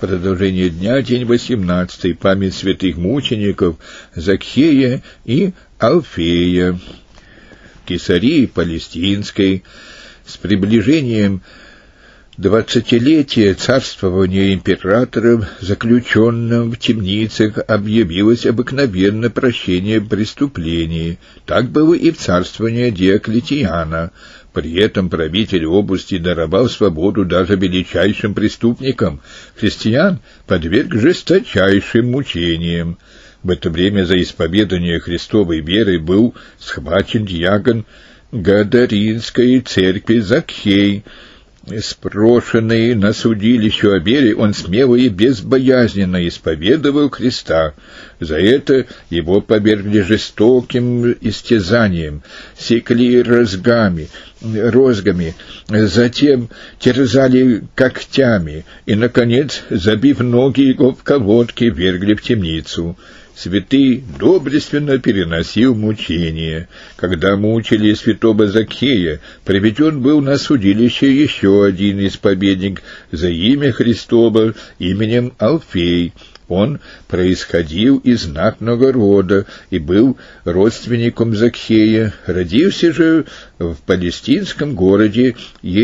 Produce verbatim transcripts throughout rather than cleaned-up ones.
Продолжение дня, день восемнадцатый. Память святых мучеников Закхея и Алфея. В Кесарии Палестинской с приближением двадцатилетия царствования императоров, заключенным в темницах, объявилось обыкновенно прощение преступлений. Так было и в царствовании Диоклетиана. При этом правитель области даровал свободу даже величайшим преступникам. Христиан подверг жесточайшим мучениям. В это время за исповедание Христовой веры был схвачен диакон Гадаринской церкви Закхей. Спрошенный на судилище о вере, он смело и безбоязненно исповедовал Христа. За это его повергли жестоким истязаниям, секли розгами, розгами, затем терзали когтями и, наконец, забив ноги его в колодки, вергли в темницу. Святый доблестно переносил мучения. Когда мучили святого Закхея, приведен был на судилище еще один исповедник за имя Христово, именем Алфей. Он происходил из знатного рода и был родственником Закхея. Родился же в палестинском городе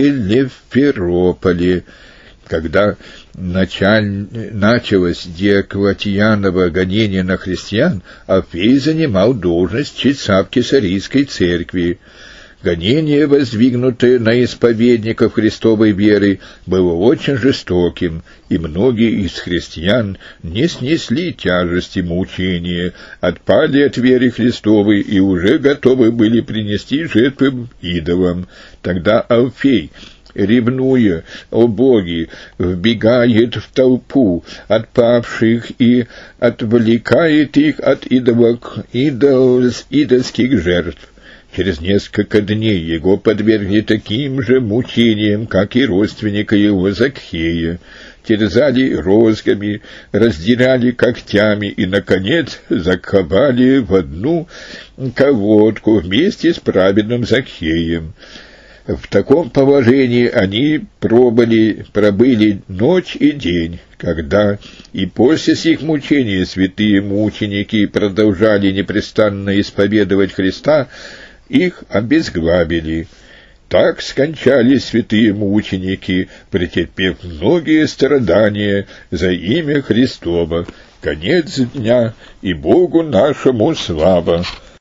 Елеферополе. Когда началь... началось Диоклетианово гонение на христиан, Алфей занимал должность чтеца в Кесарийской церкви. Гонение, воздвигнутое на исповедников Христовой веры, было очень жестоким, и многие из христиан не снесли тяжести мучения, отпали от веры Христовой и уже готовы были принести жертвы идолам. Тогда Алфей, ревнуя о Боге, вбегает в толпу отпавших и отвлекает их от идолок, идол, идольских жертв. Через несколько дней его подвергли таким же мучениям, как и родственника его Закхея. Терзали розгами, раздирали когтями и, наконец, заковали в одну колодку вместе с праведным Закхеем. В таком положении они пробыли, пробыли ночь и день. Когда и после сих мучений святые мученики продолжали непрестанно исповедовать Христа, их обезглавили. Так скончались святые мученики, претерпев многие страдания за имя Христово. Конец дня, и Богу нашему слава!